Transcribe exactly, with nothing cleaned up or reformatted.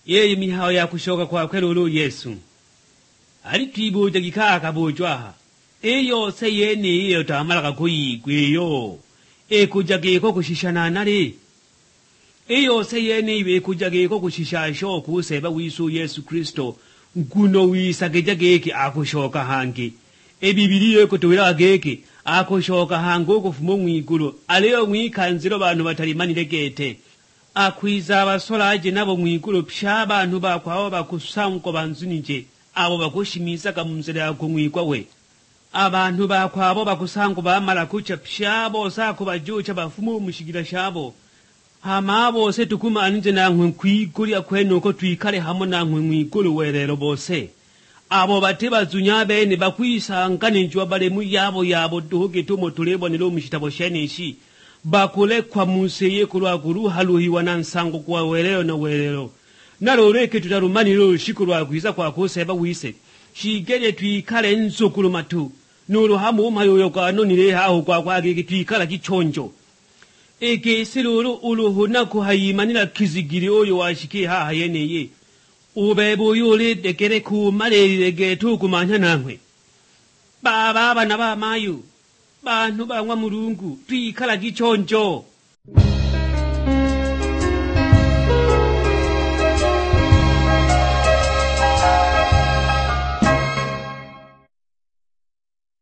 yeye mihayo ya kushoka kwakwe lulu Yesu ali twibuja gikaka bujwaha eyo se yene iyo tamalaka kuyigweyo ekujageko kushishana nale eyo se yene ibe kujageko kushishasho kuseba wisu Yesu Kristo nguno wisagejageke akushoka hangi ebibiriye kutwira geke akushoka hango kufumo mwigulu aleyo mwikanziro bantu batalimanire gete akwiza abasolaje nabo mwigulu psha abantu bakwaho bakusanko banzunije abo bakushimiza kamunzira yako mwigwa we abantu bakwabo bakusanko bamala kucha psha bose akubajucha bafumo mushigira shabo hama bose tukuma nje nankwe kwigulya kwenu ko twikale hamo nankwe mwigulu werero bose abo batiba zunyabe ne bakwisangane njwa bale mu yabo yabo duhuge tumo tulebonero mushitabo sheneshi bakule kwa museye kulwa guru haluhiwa nansango kwa werero na werero naloreke tutarumaniro shikulwa kwiza kwa kuseba wise shigere twikale nzukulu matu nuru hamu mayoyo kwa nonire haho kwa kwage twikala kichonjo eke siluru uluhuna kuhayimanira kizigiri oyo washike haha yeneye ubebo yule dekere ku malere getu kumanya nankwe baba bana ba mayu bantu bangwa mulungu twikala gichonjo